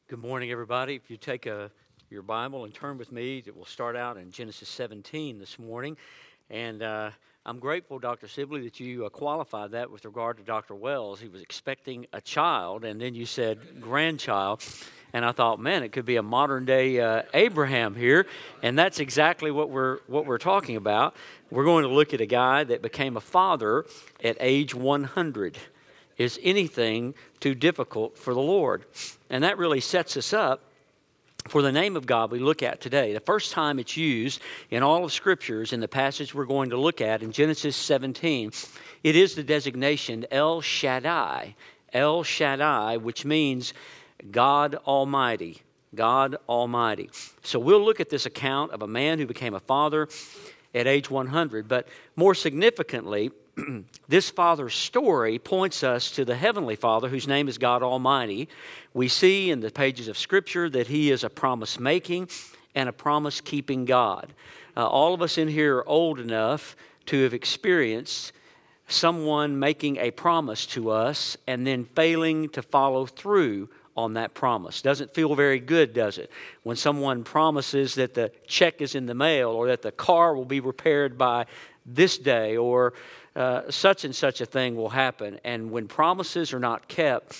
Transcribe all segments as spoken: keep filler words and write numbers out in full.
Good morning, everybody. If you take a, your Bible and turn with me, we'll start out in Genesis seventeen this morning. And uh, I'm grateful, Doctor Sibley, that you uh, qualified that with regard to Doctor Wells. He was expecting a child, and then you said grandchild. And I thought, man, it could be a modern-day uh, Abraham here. And that's exactly what we're what we're talking about. We're going to look at a guy that became a father at age one hundred. Is anything too difficult for the Lord? And that really sets us up for the name of God we look at today. The first time it's used in all of Scriptures in the passage we're going to look at in Genesis seventeen, it is the designation El Shaddai. El Shaddai, which means God Almighty. God Almighty. So we'll look at this account of a man who became a father at age one hundred. But more significantly, this father's story points us to the Heavenly Father, whose name is God Almighty. We see in the pages of Scripture that He is a promise-making and a promise-keeping God. Uh, all of us in here are old enough to have experienced someone making a promise to us and then failing to follow through on that promise. Doesn't feel very good, does it? When someone promises that the check is in the mail or that the car will be repaired by this day or Uh, such and such a thing will happen. And when promises are not kept,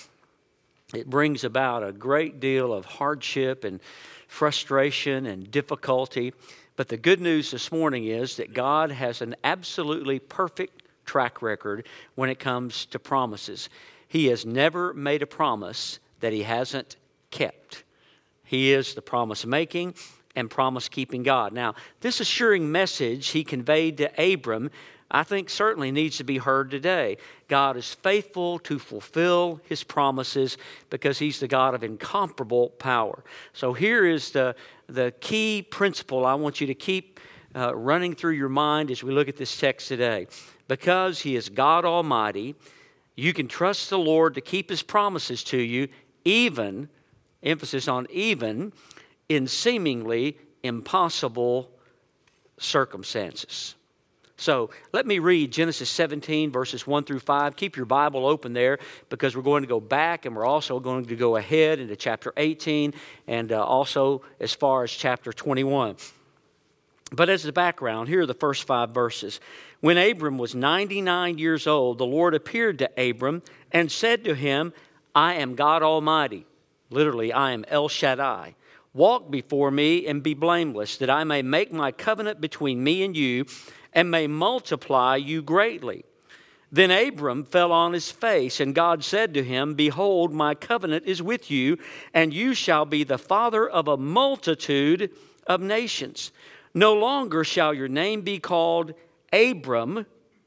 it brings about a great deal of hardship and frustration and difficulty. But the good news this morning is that God has an absolutely perfect track record when it comes to promises. He has never made a promise that He hasn't kept. He is the promise-making and promise-keeping God. Now, this assuring message He conveyed to Abram, I think certainly needs to be heard today. God is faithful to fulfill His promises because He's the God of incomparable power. So here is the, the key principle I want you to keep uh, running through your mind as we look at this text today. Because He is God Almighty, you can trust the Lord to keep His promises to you, even, emphasis on even, in seemingly impossible circumstances. So let me read Genesis seventeen, verses one through five. Keep your Bible open there because we're going to go back and we're also going to go ahead into chapter eighteen and uh, also as far as chapter twenty-one. But as the background, here are the first five verses. When Abram was ninety-nine years old, the Lord appeared to Abram and said to him, I am God Almighty. Literally, I am El Shaddai. Walk before me and be blameless, that I may make my covenant between me and you, and may multiply you greatly. Then Abram fell on his face, and God said to him, Behold, my covenant is with you, and you shall be the father of a multitude of nations. No longer shall your name be called Abram,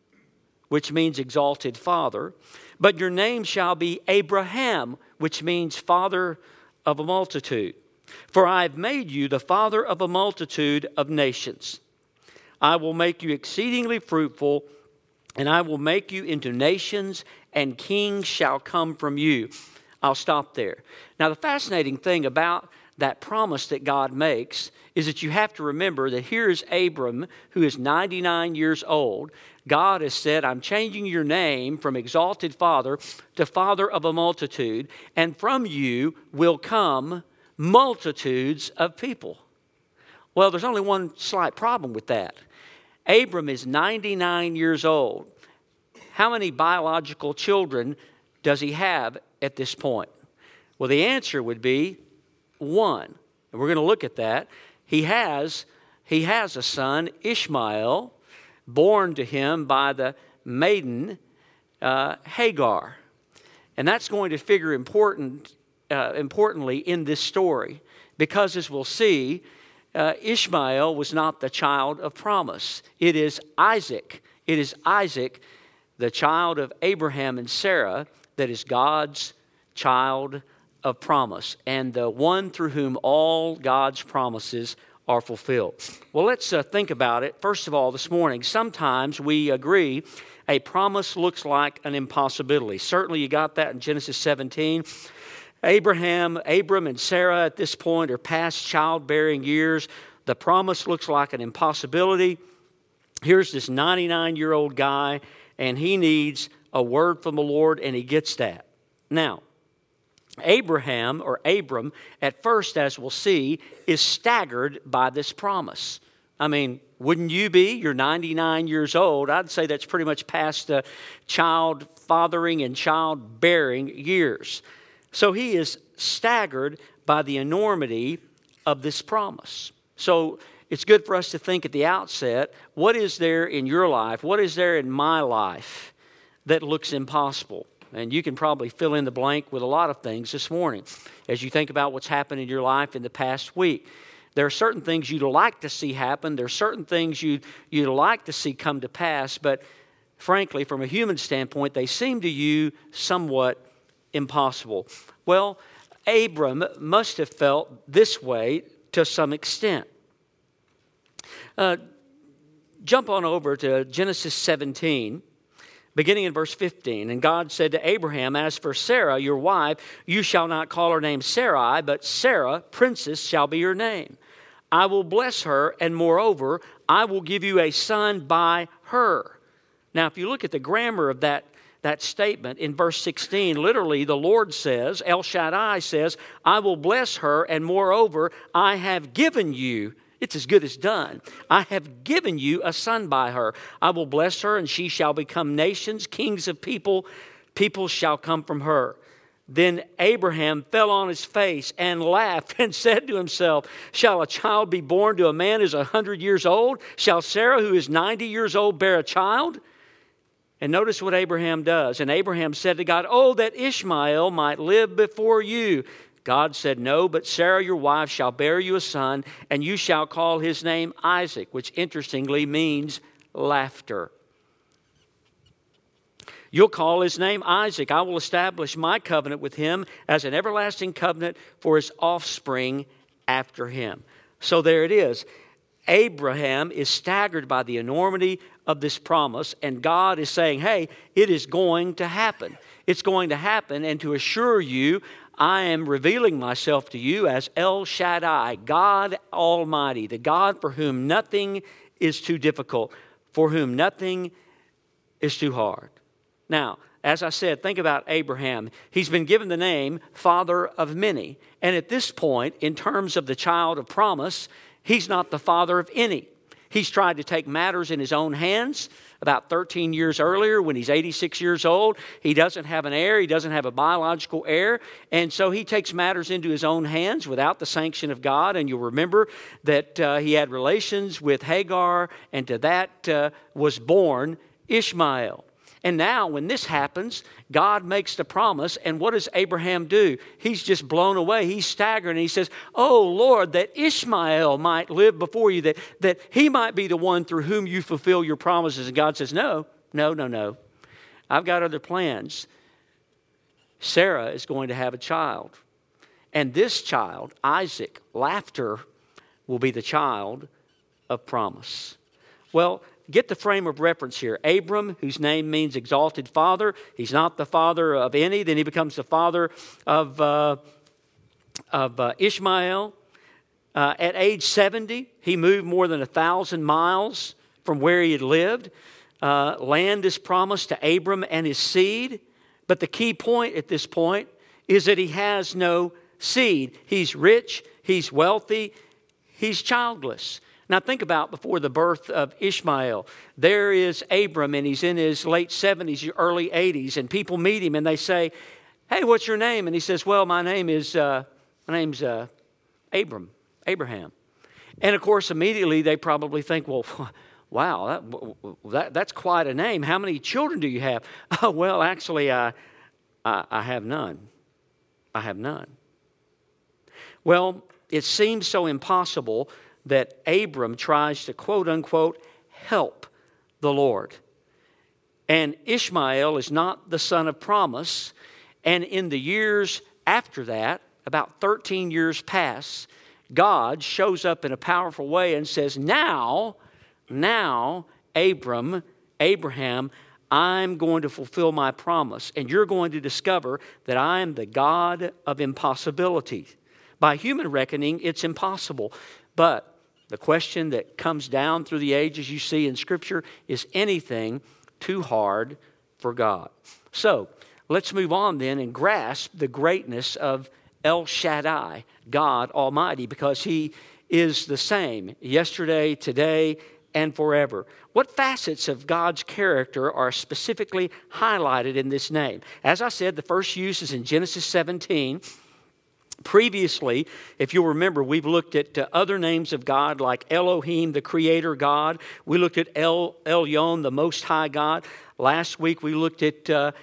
which means exalted father, but your name shall be Abraham, which means father of a multitude. For I have made you the father of a multitude of nations. I will make you exceedingly fruitful, and I will make you into nations, and kings shall come from you. I'll stop there. Now, the fascinating thing about that promise that God makes is that you have to remember that here is Abram, who is ninety-nine years old. God has said, I'm changing your name from exalted father to father of a multitude, and from you will come multitudes of people. Well, there's only one slight problem with that. Abram is ninety-nine years old. How many biological children does he have at this point? Well, the answer would be one. And we're going to look at that. He has, he has a son, Ishmael, born to him by the maiden uh, Hagar. And that's going to figure important, uh, importantly in this story because, as we'll see, Uh, Ishmael was not the child of promise. It is Isaac. It is Isaac, the child of Abraham and Sarah, that is God's child of promise and the one through whom all God's promises are fulfilled. Well, let's uh, think about it. First of all, this morning, sometimes we agree a promise looks like an impossibility. Certainly you got that in Genesis seventeen. Abraham, Abram and Sarah at this point are past childbearing years. The promise looks like an impossibility. Here's this ninety-nine-year-old guy, and he needs a word from the Lord, and he gets that. Now, Abraham, or Abram, at first, as we'll see, is staggered by this promise. I mean, wouldn't you be? You're ninety-nine years old. I'd say that's pretty much past the child fathering and childbearing years. So he is staggered by the enormity of this promise. So it's good for us to think at the outset, what is there in your life, what is there in my life that looks impossible? And you can probably fill in the blank with a lot of things this morning as you think about what's happened in your life in the past week. There are certain things you'd like to see happen. There are certain things you'd, you'd like to see come to pass. But frankly, from a human standpoint, they seem to you somewhat impossible. Well, Abram must have felt this way to some extent. Uh, jump on over to Genesis seventeen. Beginning in verse fifteen, and God said to Abraham, as for Sarah, your wife, you shall not call her name Sarai, but Sarah, princess, shall be your name. I will bless her, and moreover, I will give you a son by her. Now, if you look at the grammar of that, that statement in verse sixteen, literally the Lord says, El Shaddai says, I will bless her, and moreover, I have given you. It's as good as done. I have given you a son by her. I will bless her, and she shall become nations, kings of people. People shall come from her. Then Abraham fell on his face and laughed and said to himself, shall a child be born to a man who is a hundred years old? Shall Sarah, who is ninety years old, bear a child? And notice what Abraham does. And Abraham said to God, oh, that Ishmael might live before you. God said, no, but Sarah your wife shall bear you a son, and you shall call his name Isaac, which interestingly means laughter. You'll call his name Isaac. I will establish my covenant with him as an everlasting covenant for his offspring after him. So there it is. Abraham is staggered by the enormity of this promise, and God is saying, hey, it is going to happen. It's going to happen, and to assure you, I am revealing myself to you as El Shaddai, God Almighty, the God for whom nothing is too difficult, for whom nothing is too hard. Now, as I said, think about Abraham. He's been given the name Father of Many. And at this point, in terms of the child of promise, he's not the father of any. He's tried to take matters in his own hands. About thirteen years earlier, when he's eighty-six years old, he doesn't have an heir. He doesn't have a biological heir. And so he takes matters into his own hands without the sanction of God. And you'll remember that uh, he had relations with Hagar, and to that uh, was born Ishmael. And now when this happens, God makes the promise, and what does Abraham do? He's just blown away. He's staggered, and he says, oh, Lord, that Ishmael might live before you, that, that he might be the one through whom you fulfill your promises. And God says, no, no, no, no. I've got other plans. Sarah is going to have a child. And this child, Isaac, laughter, will be the child of promise. Well, get the frame of reference here. Abram, whose name means exalted father. He's not the father of any. Then he becomes the father of, uh, of uh, Ishmael. Uh, at age seventy, he moved more than a thousand miles from where he had lived. Uh, land is promised to Abram and his seed. But the key point at this point is that he has no seed. He's rich. He's wealthy. He's childless. Now think about before the birth of Ishmael. There is Abram, and he's in his late seventies, early eighties, and people meet him and they say, hey, what's your name? And he says, well, my name is, uh, my name's uh, Abram, Abraham. And of course, immediately they probably think, well, wow, that, that, that's quite a name. How many children do you have? Oh, well, actually, I, I, I have none. I have none. Well, it seems so impossible that Abram tries to, quote unquote, help the Lord. And Ishmael is not the son of promise. And in the years after that, about thirteen years pass, God shows up in a powerful way and says, now, now, Abram, Abraham, I'm going to fulfill my promise. And you're going to discover that I am the God of impossibility. By human reckoning, it's impossible. But the question that comes down through the ages you see in Scripture is anything too hard for God? So, let's move on then and grasp the greatness of El Shaddai, God Almighty, because He is the same yesterday, today, and forever. What facets of God's character are specifically highlighted in this name? As I said, the first use is in Genesis seventeen. Previously, if you'll remember, we've looked at uh, other names of God like Elohim, the Creator God. We looked at El Elyon, the Most High God. Last week we looked at uh,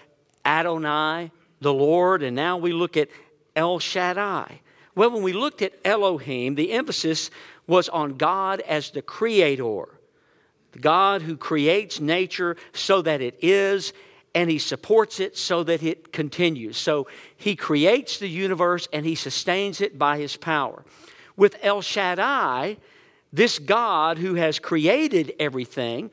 Adonai, the Lord, and now we look at El Shaddai. Well, when we looked at Elohim, the emphasis was on God as the Creator, the God who creates nature so that it is, and He supports it so that it continues. So He creates the universe and He sustains it by His power. With El Shaddai, this God who has created everything,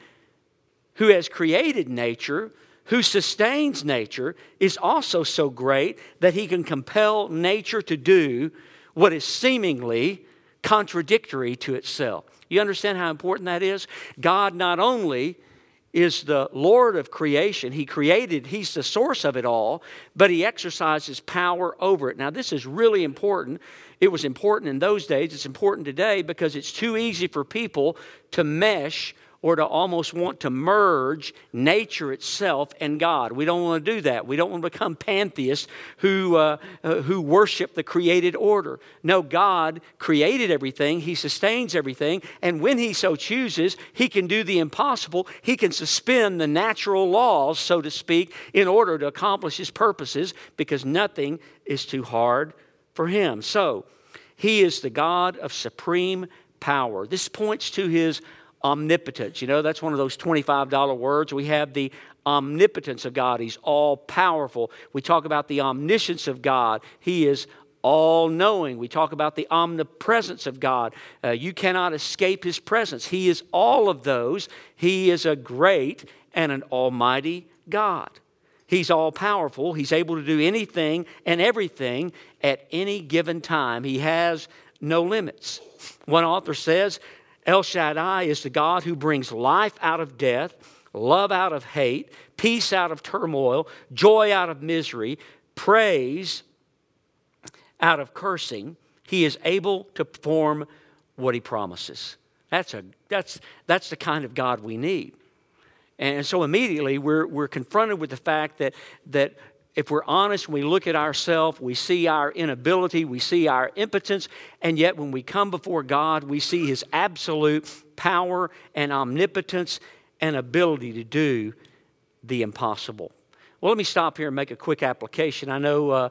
who has created nature, who sustains nature, is also so great that He can compel nature to do what is seemingly contradictory to itself. You understand how important that is? God not only is the Lord of creation. He created, He's the source of it all, but He exercises power over it. Now, this is really important. It was important in those days. It's important today because it's too easy for people to mesh or to almost want to merge nature itself and God. We don't want to do that. We don't want to become pantheists who, uh, uh, who worship the created order. No, God created everything. He sustains everything. And when He so chooses, He can do the impossible. He can suspend the natural laws, so to speak, in order to accomplish His purposes, because nothing is too hard for Him. So, He is the God of supreme power. This points to His omnipotence. You know, that's one of those twenty-five dollar words. We have the omnipotence of God. He's all-powerful. We talk about the omniscience of God. He is all-knowing. We talk about the omnipresence of God. Uh, you cannot escape His presence. He is all of those. He is a great and an almighty God. He's all-powerful. He's able to do anything and everything at any given time. He has no limits. One author says, El Shaddai is the God who brings life out of death, love out of hate, peace out of turmoil, joy out of misery, praise out of cursing. He is able to perform what He promises. That's a that's that's the kind of God we need. And so immediately we're we're confronted with the fact that that if we're honest, when we look at ourselves, we see our inability, we see our impotence, and yet when we come before God, we see His absolute power and omnipotence and ability to do the impossible. Well, let me stop here and make a quick application. I know uh,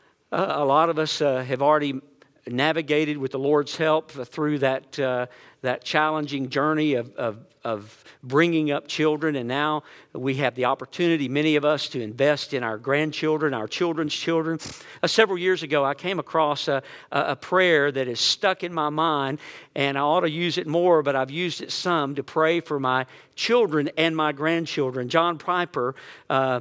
a lot of us uh, have already navigated with the Lord's help through that uh, that challenging journey of, of of bringing up children, and now we have the opportunity, many of us, to invest in our grandchildren, our children's children. Uh, several years ago, I came across a, a prayer that is stuck in my mind, and I ought to use it more, but I've used it some to pray for my children and my grandchildren. John Piper uh,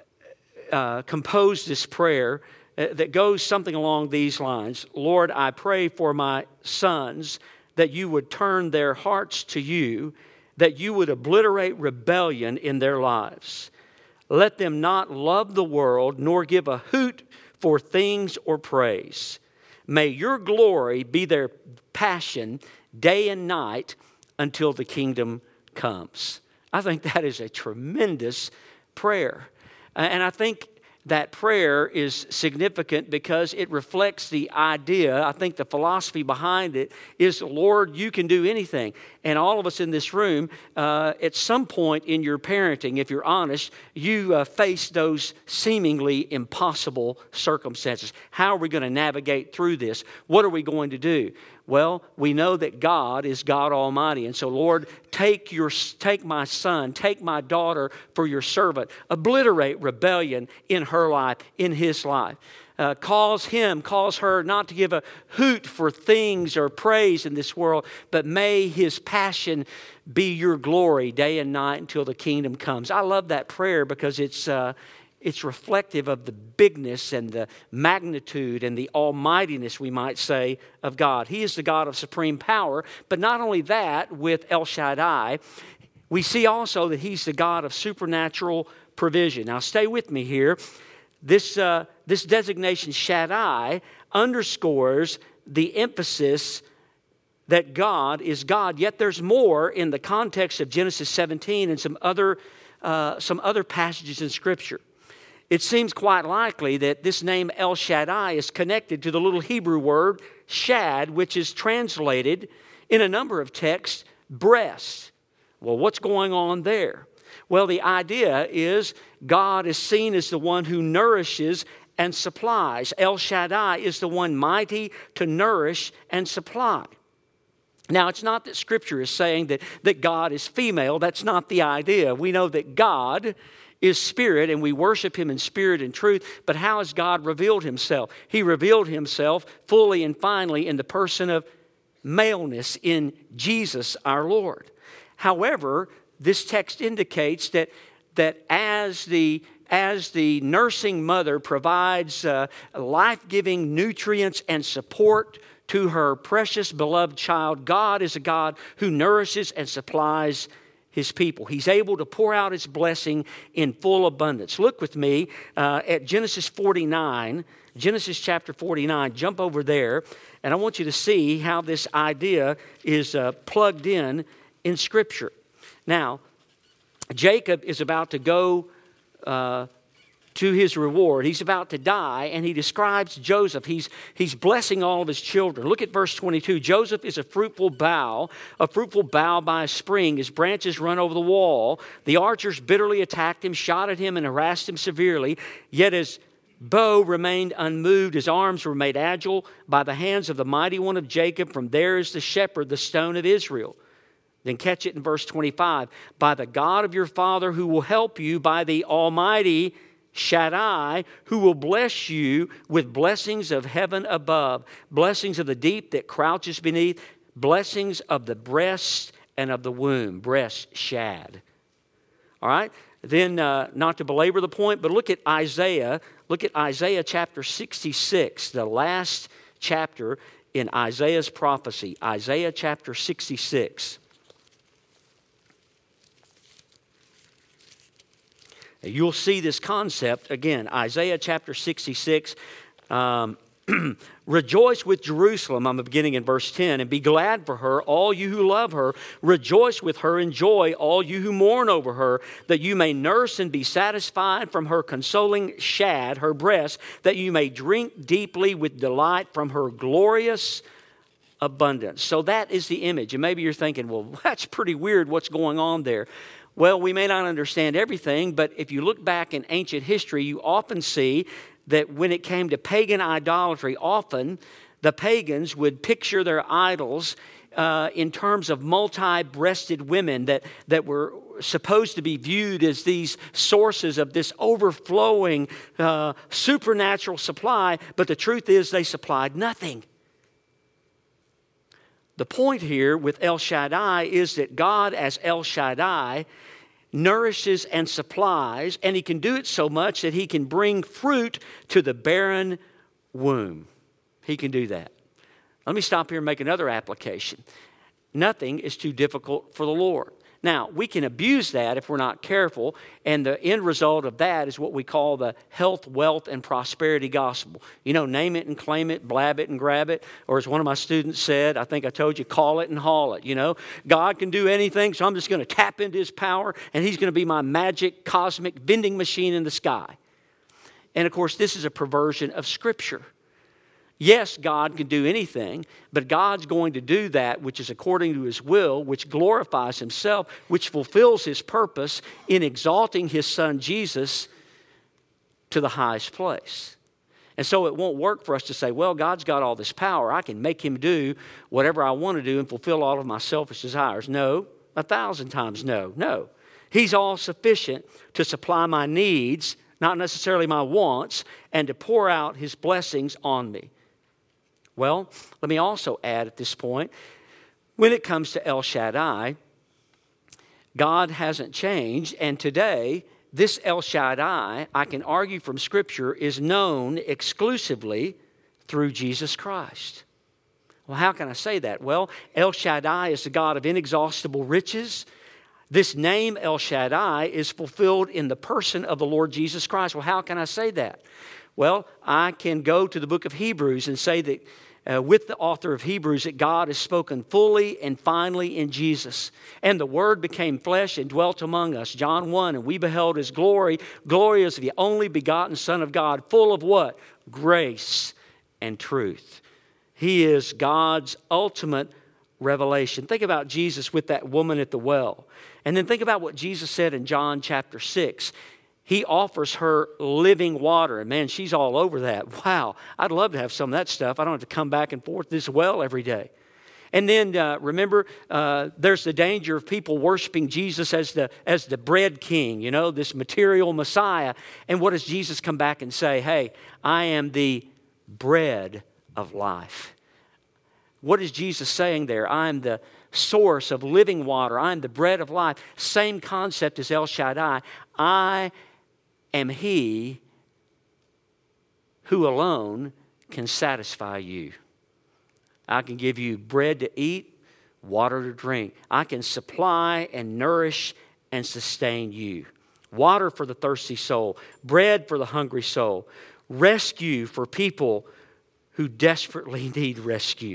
uh, composed this prayer that goes something along these lines. Lord, I pray for my sons that You would turn their hearts to You, that You would obliterate rebellion in their lives. Let them not love the world, nor give a hoot for things or praise. May Your glory be their passion day and night until the kingdom comes. I think that is a tremendous prayer. And I think that prayer is significant because it reflects the idea, I think the philosophy behind it is, Lord, You can do anything. And all of us in this room, uh, at some point in your parenting, if you're honest, you uh, face those seemingly impossible circumstances. How are we going to navigate through this? What are we going to do? Well, we know that God is God Almighty. And so, Lord, take your, take my son, take my daughter for Your servant. Obliterate rebellion in her life, in his life. Uh, cause him, cause her not to give a hoot for things or praise in this world, but may his passion be Your glory day and night until the kingdom comes. I love that prayer because it's uh, it's reflective of the bigness and the magnitude and the almightiness, we might say, of God. He is the God of supreme power, but not only that, with El Shaddai, we see also that He's the God of supernatural provision. Now, stay with me here. this, uh, this designation Shaddai underscores the emphasis that God is God. Yet there's more in the context of Genesis seventeen and some other, uh, some other passages in Scripture. It seems quite likely that this name El Shaddai is connected to the little Hebrew word shad, which is translated in a number of texts, breast. Well, what's going on there? Well, the idea is God is seen as the one who nourishes and supplies. El Shaddai is the one mighty to nourish and supply. Now, it's not that Scripture is saying that, that God is female. That's not the idea. We know that God is spirit, and we worship Him in spirit and truth. But how has God revealed Himself? He revealed Himself fully and finally in the person of maleness in Jesus our Lord. However, this text indicates that, that as the As the nursing mother provides uh, life-giving nutrients and support to her precious beloved child, God is a God who nourishes and supplies His people. He's able to pour out His blessing in full abundance. Look with me uh, at Genesis forty-nine, Genesis chapter forty-nine. Jump over there, and I want you to see how this idea is uh, plugged in in Scripture. Now, Jacob is about to go Uh, to his reward. He's about to die, and he describes Joseph. He's, he's blessing all of his children. Look at verse twenty-two. Joseph is a fruitful bough, a fruitful bough by a spring. His branches run over the wall. The archers bitterly attacked him, shot at him, and harassed him severely. Yet his bow remained unmoved. His arms were made agile by the hands of the mighty one of Jacob. From there is the shepherd, the stone of Israel. Then catch it in verse twenty-five. By the God of your father who will help you, by the Almighty Shaddai, who will bless you with blessings of heaven above, blessings of the deep that crouches beneath, blessings of the breast and of the womb. Breast, shad. All right? Then, uh, not to belabor the point, but look at Isaiah. Look at Isaiah chapter sixty-six, the last chapter in Isaiah's prophecy. Isaiah chapter sixty-six. You'll see this concept again. Isaiah chapter sixty-six. Um, Rejoice with Jerusalem, I'm beginning in verse ten, and be glad for her, all you who love her. Rejoice with her in joy, all you who mourn over her, that you may nurse and be satisfied from her consoling shad, her breast, that you may drink deeply with delight from her glorious abundance. So that is the image. And maybe you're thinking, well, that's pretty weird. What's going on there? Well, we may not understand everything, but if you look back in ancient history, you often see that when it came to pagan idolatry, often the pagans would picture their idols uh, in terms of multi-breasted women that, that were supposed to be viewed as these sources of this overflowing uh, supernatural supply, but the truth is they supplied nothing. The point here with El Shaddai is that God, as El Shaddai, nourishes and supplies, and He can do it so much that He can bring fruit to the barren womb. He can do that. Let me stop here and make another application. Nothing is too difficult for the Lord. Now, we can abuse that if we're not careful, and the end result of that is what we call the health, wealth, and prosperity gospel. You know, name it and claim it, blab it and grab it, or as one of my students said, I think I told you, call it and haul it. You know, God can do anything, so I'm just going to tap into His power, and He's going to be my magic, cosmic vending machine in the sky. And, of course, this is a perversion of Scripture. Yes, God can do anything, but God's going to do that which is according to His will, which glorifies Himself, which fulfills His purpose in exalting His Son Jesus to the highest place. And so it won't work for us to say, well, God's got all this power. I can make Him do whatever I want to do and fulfill all of my selfish desires. No, a thousand times no, no. He's all sufficient to supply my needs, not necessarily my wants, and to pour out His blessings on me. Well, let me also add at this point, when it comes to El Shaddai, God hasn't changed, and today, this El Shaddai, I can argue from Scripture, is known exclusively through Jesus Christ. Well, how can I say that? Well, El Shaddai is the God of inexhaustible riches. This name El Shaddai is fulfilled in the person of the Lord Jesus Christ. Well, how can I say that? Well, I can go to the book of Hebrews and say that Uh, with the author of Hebrews, that God has spoken fully and finally in Jesus. And the Word became flesh and dwelt among us. John one, and we beheld His glory. Glory as the only begotten Son of God, full of what? Grace and truth. He is God's ultimate revelation. Think about Jesus with that woman at the well. And then think about what Jesus said in John chapter six. He offers her living water. And man, she's all over that. Wow, I'd love to have some of that stuff. I don't have to come back and forth this well every day. And then uh, remember, uh, there's the danger of people worshiping Jesus as the, as the bread king, you know, this material Messiah. And what does Jesus come back and say? Hey, I am the bread of life. What is Jesus saying there? I am the source of living water. I am the bread of life. Same concept as El Shaddai. I am He who alone can satisfy you. I can give you bread to eat, water to drink. I can supply and nourish and sustain you. Water for the thirsty soul, bread for the hungry soul, rescue for people who desperately need rescue.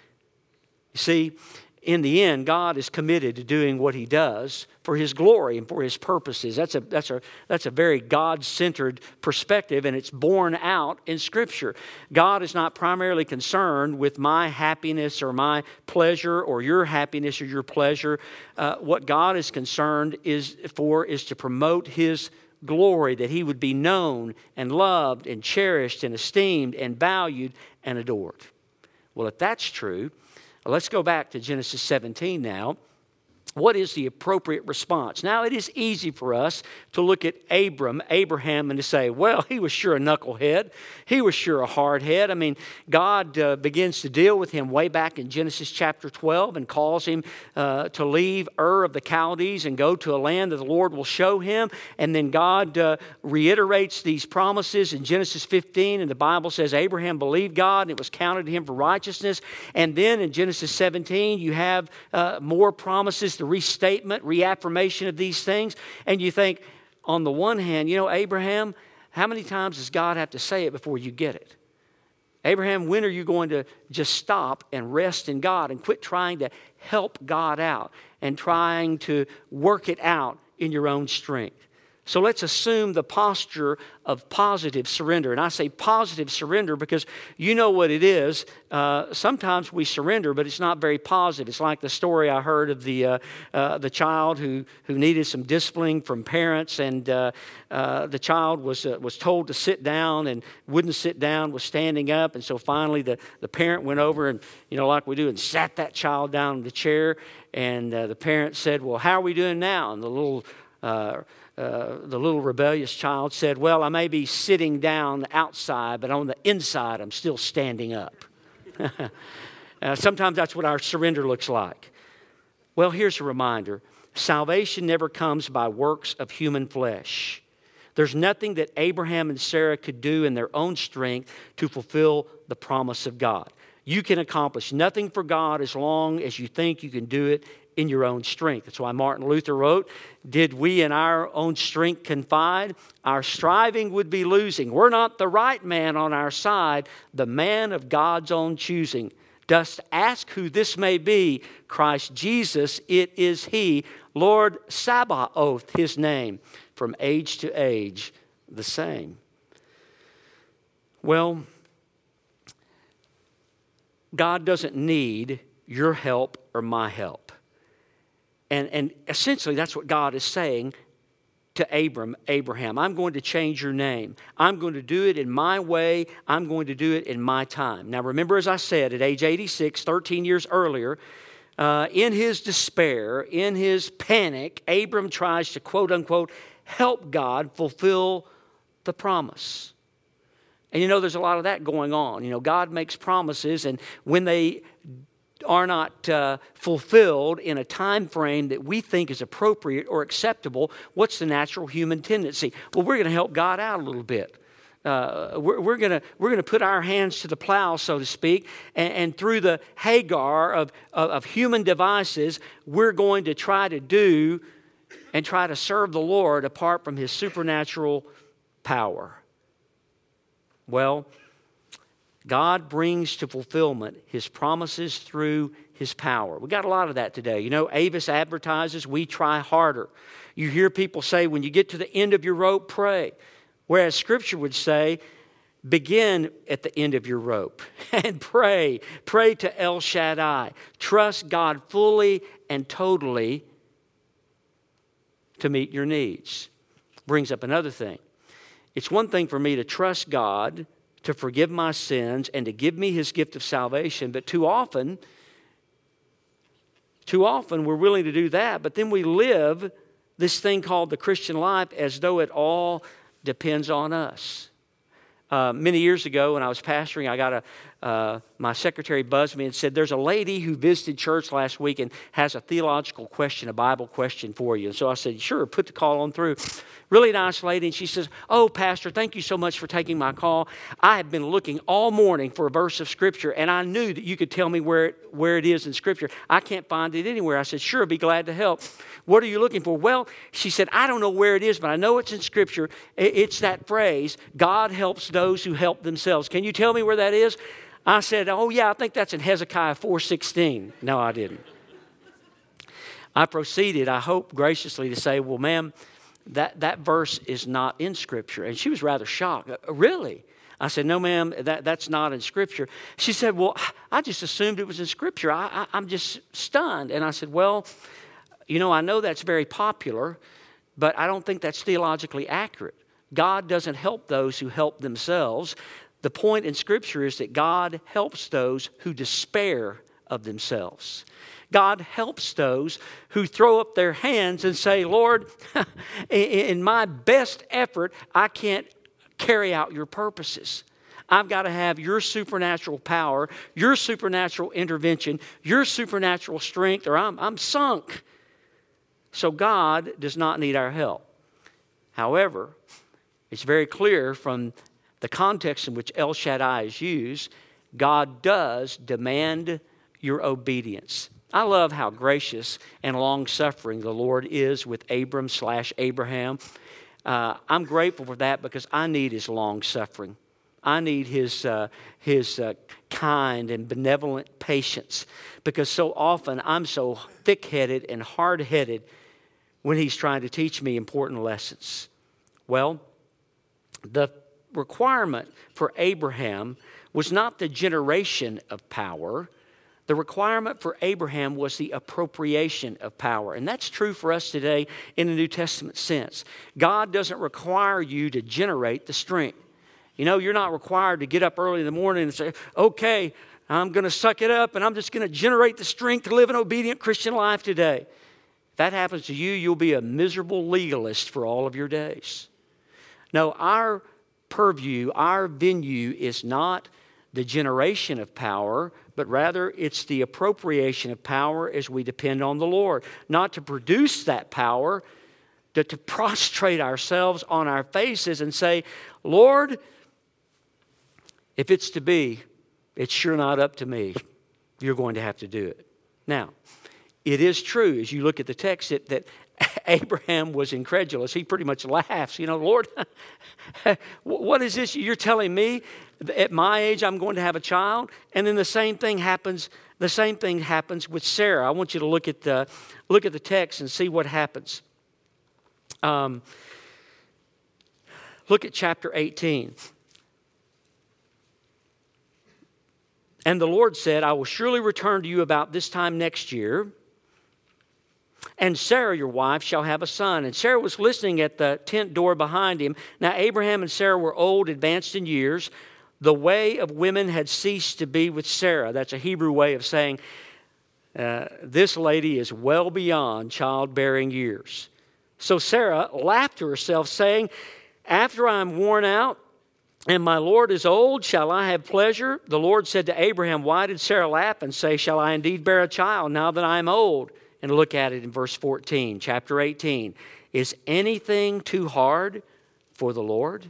You see, in the end, God is committed to doing what He does for His glory and for His purposes. That's a, that's a, that's a very God-centered perspective, and it's borne out in Scripture. God is not primarily concerned with my happiness or my pleasure or your happiness or your pleasure. Uh, what God is concerned is for is to promote His glory, that He would be known and loved and cherished and esteemed and valued and adored. Well, if that's true, let's go back to Genesis seventeen now. What is the appropriate response? Now, it is easy for us to look at Abram, Abraham, and to say, well, he was sure a knucklehead. He was sure a hardhead. I mean, God uh, begins to deal with him way back in Genesis chapter twelve and calls him uh, to leave Ur of the Chaldees and go to a land that the Lord will show him. And then God uh, reiterates these promises in Genesis fifteen, and the Bible says Abraham believed God, and it was counted to him for righteousness. And then in Genesis seventeen, you have uh, more promises, the restatement, reaffirmation of these things. And you think, on the one hand, you know, Abraham, how many times does God have to say it before you get it? Abraham, when are you going to just stop and rest in God and quit trying to help God out and trying to work it out in your own strength? So let's assume the posture of positive surrender. And I say positive surrender because you know what it is. Uh, sometimes we surrender, but it's not very positive. It's like the story I heard of the uh, uh, the child who, who needed some disciplining from parents, and uh, uh, the child was uh, was told to sit down and wouldn't sit down, was standing up. And so finally the, the parent went over and, you know, like we do, and sat that child down in the chair. And uh, the parent said, well, how are we doing now? And the little uh, Uh, the little rebellious child said, well, I may be sitting down outside, but on the inside, I'm still standing up. uh, sometimes that's what our surrender looks like. Well, here's a reminder. Salvation never comes by works of human flesh. There's nothing that Abraham and Sarah could do in their own strength to fulfill the promise of God. You can accomplish nothing for God as long as you think you can do it in your own strength. That's why Martin Luther wrote, did we in our own strength confide, our striving would be losing. We're not the right man on our side, the man of God's own choosing. Dost ask who this may be? Christ Jesus, it is He. Lord Sabaoth, His name. From age to age, the same. Well, God doesn't need your help or my help. And, and essentially, that's what God is saying to Abram, Abraham. I'm going to change your name. I'm going to do it in my way. I'm going to do it in my time. Now, remember, as I said, at age eighty-six, thirteen years earlier, uh, in his despair, in his panic, Abram tries to, quote unquote, help God fulfill the promise. And you know, there's a lot of that going on. You know, God makes promises, and when they are not uh, fulfilled in a time frame that we think is appropriate or acceptable, what's the natural human tendency? Well, we're going to help God out a little bit. Uh, we're we're going to we're going to put our hands to the plow, so to speak, and, and through the Hagar of, of of human devices, we're going to try to do and try to serve the Lord apart from His supernatural power? Well, God brings to fulfillment His promises through His power. We got a lot of that today. You know, Avis advertises, we try harder. You hear people say, when you get to the end of your rope, pray. Whereas Scripture would say, begin at the end of your rope and pray. Pray to El Shaddai. Trust God fully and totally to meet your needs. Brings up another thing. It's one thing for me to trust God to forgive my sins and to give me His gift of salvation, but too often, too often we're willing to do that, but then we live this thing called the Christian life as though it all depends on us. Uh, many years ago when I was pastoring, I got a, uh, my secretary buzzed me and said, there's a lady who visited church last week and has a theological question, a Bible question for you. And so I said, sure, put the call on through. Really nice lady. And she says, oh, Pastor, thank you so much for taking my call. I have been looking all morning for a verse of Scripture, and I knew that you could tell me where it, where it is in Scripture. I can't find it anywhere. I said, sure, I'd be glad to help. What are you looking for? Well, she said, I don't know where it is, but I know it's in Scripture. It's that phrase, God helps those who help themselves. Can you tell me where that is? I said, oh, yeah, I think that's in Hezekiah four sixteen. No, I didn't. I proceeded, I hope graciously, to say, well, ma'am, that, that verse is not in Scripture. And she was rather shocked. Really? I said, no, ma'am, that, that's not in Scripture. She said, well, I just assumed it was in Scripture. I, I, I'm just stunned. And I said, well, you know, I know that's very popular, but I don't think that's theologically accurate. God doesn't help those who help themselves. The point in Scripture is that God helps those who despair of themselves. God helps those who throw up their hands and say, Lord, in my best effort, I can't carry out your purposes. I've got to have your supernatural power, your supernatural intervention, your supernatural strength, or I'm, I'm sunk. So God does not need our help. However, it's very clear from the context in which El Shaddai is used, God does demand your obedience. I love how gracious and long-suffering the Lord is with Abram slash Abraham. Uh, I'm grateful for that because I need His long-suffering. I need His, uh, his uh, kind and benevolent patience because so often I'm so thick-headed and hard-headed when He's trying to teach me important lessons. Well, the requirement for Abraham was not the generation of power. The requirement for Abraham was the appropriation of power. And that's true for us today in the New Testament sense. God doesn't require you to generate the strength. You know, you're not required to get up early in the morning and say, okay, I'm going to suck it up and I'm just going to generate the strength to live an obedient Christian life today. If that happens to you, you'll be a miserable legalist for all of your days. No, our purview, our venue is not the generation of power, but rather it's the appropriation of power as we depend on the Lord. Not to produce that power, but to prostrate ourselves on our faces and say, Lord, if it's to be, it's sure not up to me. You're going to have to do it. Now, it is true, as you look at the text, that, that Abraham was incredulous. He pretty much laughs. You know, Lord, what is this you're telling me? At my age, I'm going to have a child? And then the same thing happens, the same thing happens with Sarah. I want you to look at the, look at the text and see what happens. Um, look at chapter eighteen. And the Lord said, I will surely return to you about this time next year, and Sarah, your wife, shall have a son. And Sarah was listening at the tent door behind him. Now Abraham and Sarah were old, advanced in years. The way of women had ceased to be with Sarah. That's a Hebrew way of saying, uh, this lady is well beyond childbearing years. So Sarah laughed to herself, saying, after I am worn out, and my Lord is old, shall I have pleasure? The Lord said to Abraham, why did Sarah laugh and say, shall I indeed bear a child now that I am old? And look at it in verse fourteen, chapter eighteen. Is anything too hard for the Lord?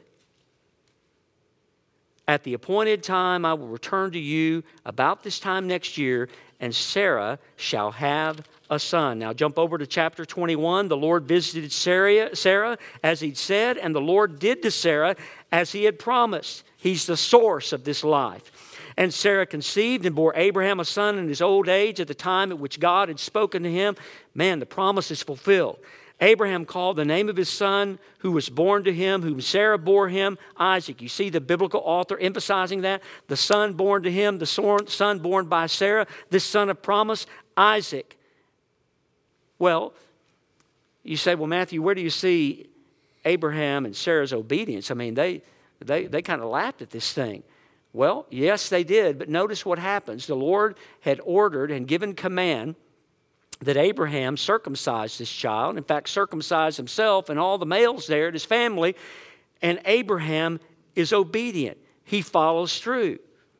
At the appointed time I will return to you about this time next year, and Sarah shall have a son. Now jump over to chapter twenty-one. The Lord visited Sarah, Sarah as he'd said, and the Lord did to Sarah as he had promised. He's the source of this life. And Sarah conceived and bore Abraham a son in his old age at the time at which God had spoken to him. Man, the promise is fulfilled. Abraham called the name of his son who was born to him, whom Sarah bore him, Isaac. You see the biblical author emphasizing that. The son born to him, the son born by Sarah, this son of promise, Isaac. Well, you say, well, Matthew, where do you see Abraham and Sarah's obedience? I mean, they, they, they kind of laughed at this thing. Well, yes, they did, but notice what happens. The Lord had ordered and given command that Abraham circumcise this child. In fact, circumcise himself and all the males there at his family. And Abraham is obedient. He follows through.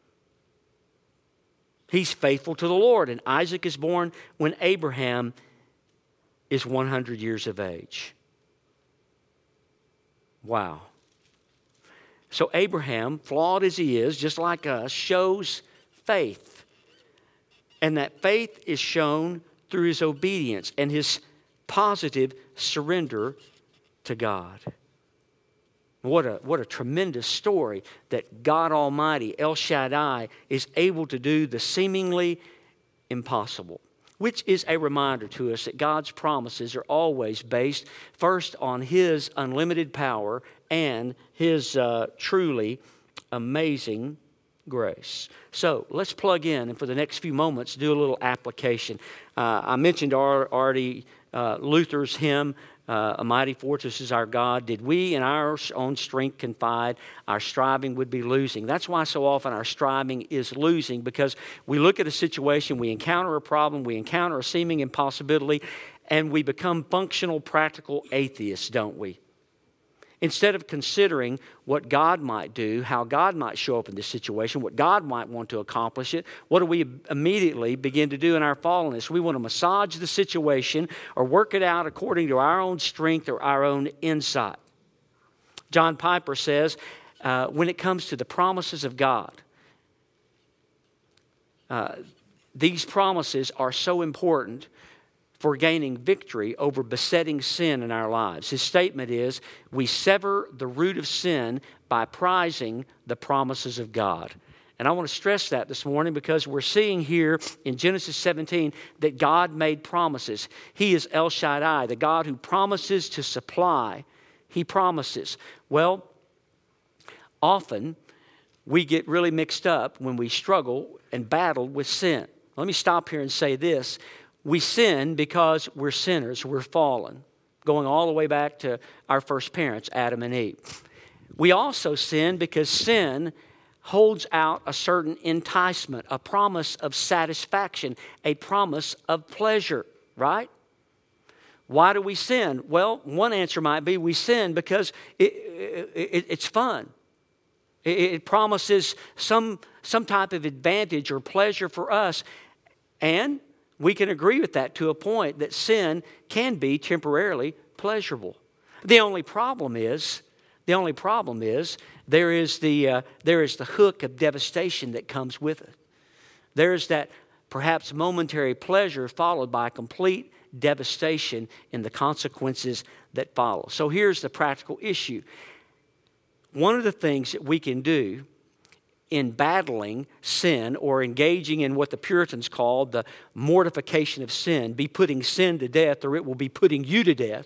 He's faithful to the Lord. And Isaac is born when Abraham is one hundred years of age. Wow. So Abraham, flawed as he is, just like us, shows faith. And that faith is shown through his obedience and his positive surrender to God. What a, what a tremendous story that God Almighty, El Shaddai, is able to do the seemingly impossible, which is a reminder to us that God's promises are always based first on His unlimited power and His uh, truly amazing grace. So let's plug in and for the next few moments do a little application. Uh, I mentioned already uh, Luther's hymn, uh, A Mighty Fortress is Our God. Did we in our own strength confide, our striving would be losing. That's why so often our striving is losing, because we look at a situation, we encounter a problem, we encounter a seeming impossibility, and we become functional, practical atheists, don't we? Instead of considering what God might do, how God might show up in this situation, what God might want to accomplish it, what do we immediately begin to do in our fallenness? We want to massage the situation or work it out according to our own strength or our own insight. John Piper says, uh, when it comes to the promises of God, uh, these promises are so important for gaining victory over besetting sin in our lives. His statement is, we sever the root of sin by prizing the promises of God. And I want to stress that this morning because we're seeing here in Genesis seventeen that God made promises. He is El Shaddai, the God who promises to supply. He promises. Well, often we get really mixed up when we struggle and battle with sin. Let me stop here and say this. We sin because we're sinners, we're fallen, going all the way back to our first parents, Adam and Eve. We also sin because sin holds out a certain enticement, a promise of satisfaction, a promise of pleasure, right? Why do we sin? Well, one answer might be we sin because it, it, it's fun. It, it promises some, some type of advantage or pleasure for us, and we can agree with that to a point that sin can be temporarily pleasurable. The only problem is, the only problem is there is the uh, there is the hook of devastation that comes with it. There is that perhaps momentary pleasure followed by complete devastation in the consequences that follow. So here's the practical issue. One of the things that we can do in battling sin or engaging in what the Puritans called the mortification of sin, be putting sin to death or it will be putting you to death.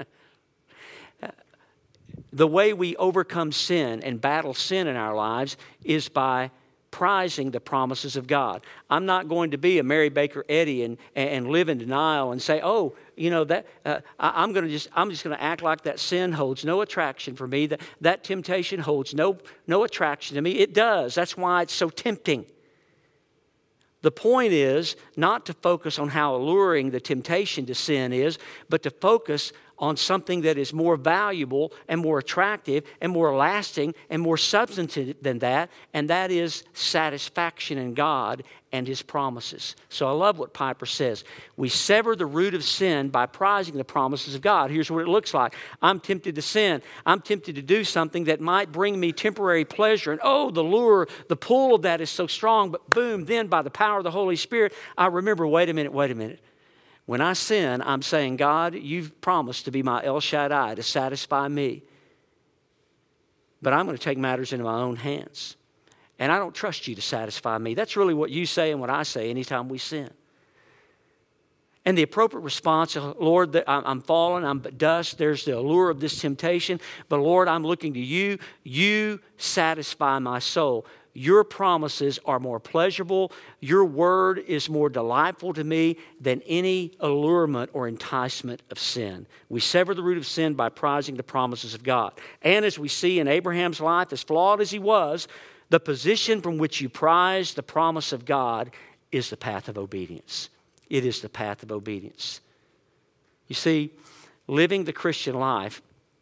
The way we overcome sin and battle sin in our lives is by prizing the promises of God. I'm not going to be a Mary Baker Eddy and, and live in denial and say, oh, you know, that uh, I, I'm going to just I'm just going to act like that sin holds no attraction for me, that that temptation holds no no attraction to me. It does. That's why it's so tempting. The point is not to focus on how alluring the temptation to sin is, but to focus on something that is more valuable and more attractive and more lasting and more substantive than that, and that is satisfaction in God and His promises. So I love what Piper says. We sever the root of sin by prizing the promises of God. Here's what it looks like. I'm tempted to sin. I'm tempted to do something that might bring me temporary pleasure. And oh, the lure, the pull of that is so strong. But boom, then by the power of the Holy Spirit, I remember, wait a minute, wait a minute. When I sin, I'm saying, God, you've promised to be my El Shaddai, to satisfy me. But I'm going to take matters into my own hands. And I don't trust you to satisfy me. That's really what you say and what I say anytime we sin. And the appropriate response, Lord, I'm fallen, I'm dust, there's the allure of this temptation, but Lord, I'm looking to you. You satisfy my soul. Your promises are more pleasurable. Your word is more delightful to me than any allurement or enticement of sin. We sever the root of sin by prizing the promises of God. And as we see in Abraham's life, as flawed as he was, the position from which you prize the promise of God is the path of obedience. It is the path of obedience. You see, living the Christian life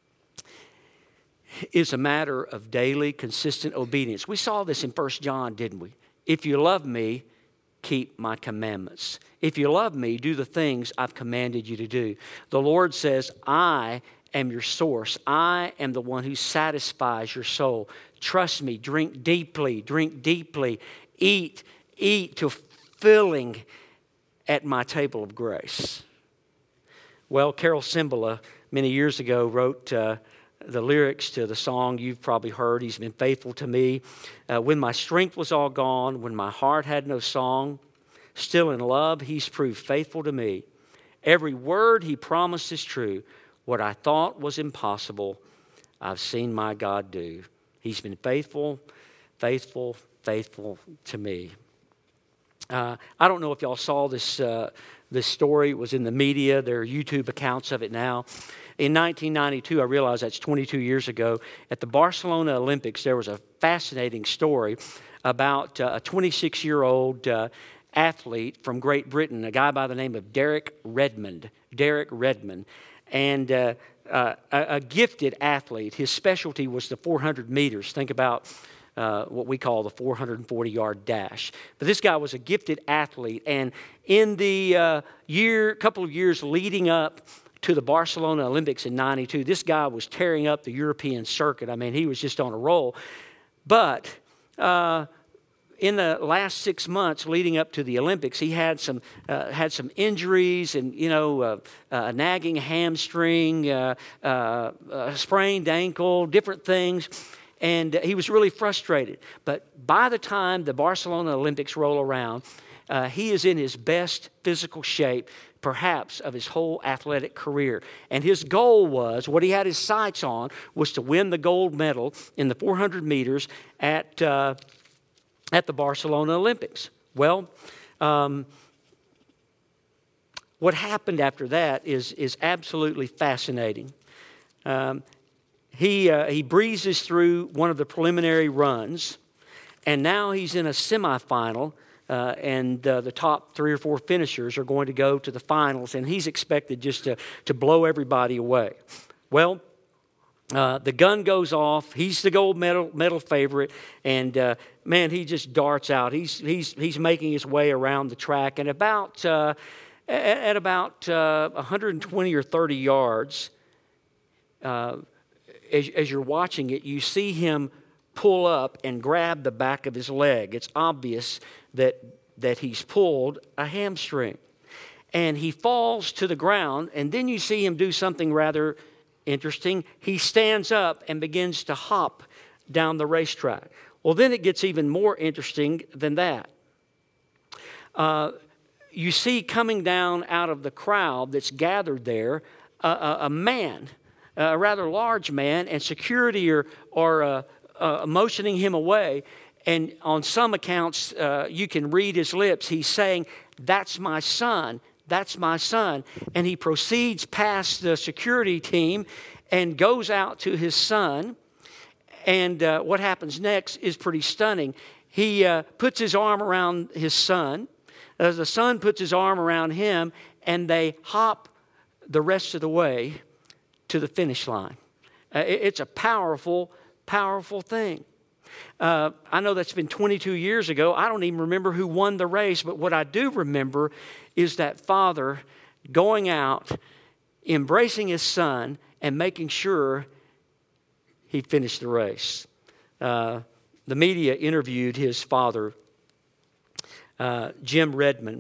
is a matter of daily, consistent obedience. We saw this in First John, didn't we? If you love me, keep my commandments. If you love me, do the things I've commanded you to do. The Lord says, I am your source. I am the one who satisfies your soul. Trust me, drink deeply, drink deeply. Eat, eat to filling at my table of grace. Well, Carol Cimbala, many years ago, wrote uh, the lyrics to the song you've probably heard, He's Been Faithful to Me. Uh, when my strength was all gone, when my heart had no song, still in love, He's proved faithful to me. Every word He promised is true. What I thought was impossible, I've seen my God do. He's been faithful, faithful, faithful to me. Uh, I don't know if y'all saw this uh, this story. It was in the media. There are YouTube accounts of it now. In nineteen ninety-two, I realize that's twenty-two years ago, at the Barcelona Olympics, there was a fascinating story about uh, a twenty-six-year-old uh, athlete from Great Britain, a guy by the name of Derek Redmond. Derek Redmond. And uh, uh, a, a gifted athlete. His specialty was the four hundred meters. Think about Uh, what we call the four hundred forty-yard dash. But this guy was a gifted athlete, and in the uh, year, couple of years leading up to the Barcelona Olympics in ninety-two, this guy was tearing up the European circuit. I mean, he was just on a roll. But uh, in the last six months leading up to the Olympics, he had some uh, had some injuries, and you know, uh, uh, a nagging hamstring, uh, uh, a sprained ankle, different things. And he was really frustrated. But by the time the Barcelona Olympics roll around, uh, he is in his best physical shape, perhaps, of his whole athletic career. And his goal was, what he had his sights on, was to win the gold medal in the four hundred meters at, uh, at the Barcelona Olympics. Well, um, what happened after that is, is absolutely fascinating. Um, He, uh, he breezes through one of the preliminary runs, and now he's in a semifinal, uh, and uh, the top three or four finishers are going to go to the finals, and he's expected just to, to blow everybody away. Well, uh, the gun goes off. He's the gold medal, medal favorite, and uh, man, he just darts out. He's, he's, he's making his way around the track, and about, uh, at, at about uh, one hundred twenty or thirty yards, uh, As, as you're watching it, you see him pull up and grab the back of his leg. It's obvious that, that he's pulled a hamstring. And he falls to the ground, and then you see him do something rather interesting. He stands up and begins to hop down the racetrack. Well, then it gets even more interesting than that. Uh, you see coming down out of the crowd that's gathered there, a, a, a man, a rather large man, and security are, are uh, uh, motioning him away. And on some accounts, uh, you can read his lips. He's saying, "That's my son, that's my son." And he proceeds past the security team and goes out to his son. And uh, what happens next is pretty stunning. He uh, puts his arm around his son. As the son puts his arm around him, and they hop the rest of the way to the finish line. Uh, it, it's a powerful, powerful thing. Uh, I know that's been twenty-two years ago. I don't even remember who won the race, but what I do remember is that father going out, embracing his son, and making sure he finished the race. Uh, the media interviewed his father, uh, Jim Redmond,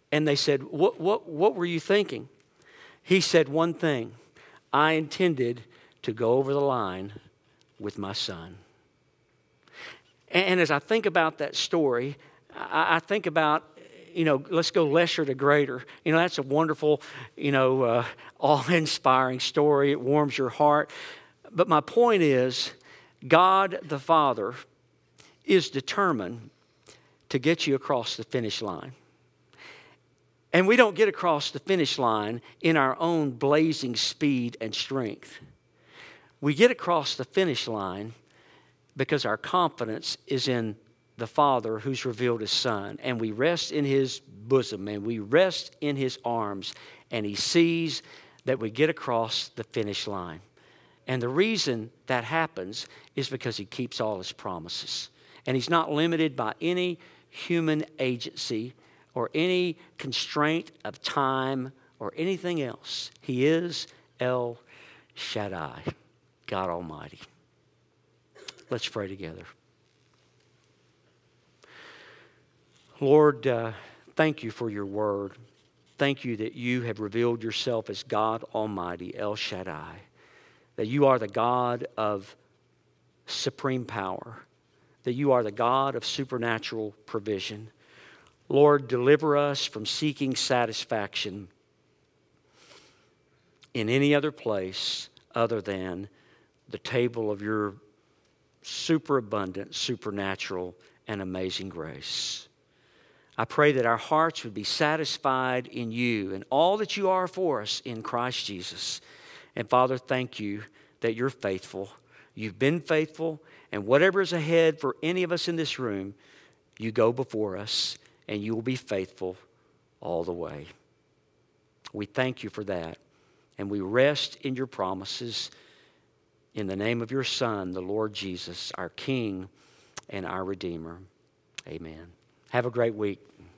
And they said, what, what, what were you thinking? He said one thing. I intended to go over the line with my son. And as I think about that story, I, I think about, you know, let's go lesser to greater. You know, that's a wonderful, you know, uh, awe-inspiring story. It warms your heart. But my point is, God the Father is determined to get you across the finish line. And we don't get across the finish line in our own blazing speed and strength. We get across the finish line because our confidence is in the Father who's revealed His Son. And we rest in His bosom and we rest in His arms. And He sees that we get across the finish line. And the reason that happens is because He keeps all His promises. And He's not limited by any human agency or any constraint of time or anything else. He is El Shaddai, God Almighty. Let's pray together. Lord, uh, thank you for your word. Thank you that you have revealed yourself as God Almighty, El Shaddai, that you are the God of supreme power, that you are the God of supernatural provision. Lord, deliver us from seeking satisfaction in any other place other than the table of your superabundant, supernatural, and amazing grace. I pray that our hearts would be satisfied in you and all that you are for us in Christ Jesus. And Father, thank you that you're faithful. You've been faithful, and whatever is ahead for any of us in this room, you go before us. And you will be faithful all the way. We thank you for that. And we rest in your promises in the name of your Son, the Lord Jesus, our King and our Redeemer. Amen. Have a great week.